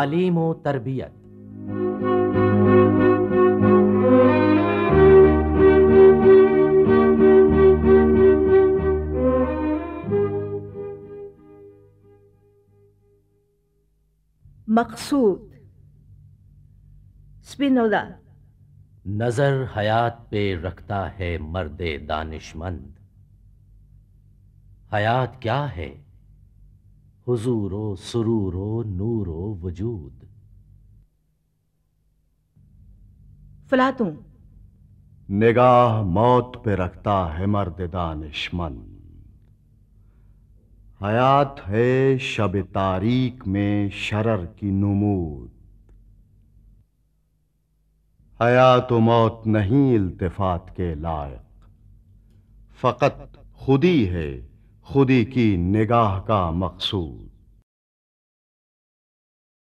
तालीम व तरबियत। मकसूद स्पिनोला। नजर हयात पे रखता है मर्दे दानिशमंद। हयात क्या है? हुजूरो सुरूरो नूरो वजूद। फलातूं। निगाह मौत पे रखता है मर्द दानिशमंद। हयात है शब तारीक में शरर की नुमूद। हयात व मौत नहीं इल्तिफात के लायक, फकत खुदी है खुदी की निगाह का मकसूद।